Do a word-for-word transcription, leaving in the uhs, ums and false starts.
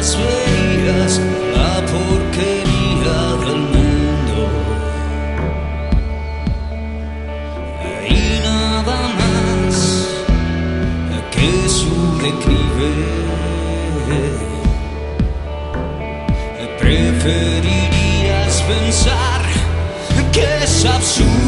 mientras veías la porquería del mundo y nada más que su declive. Preferirías pensar que es absurdo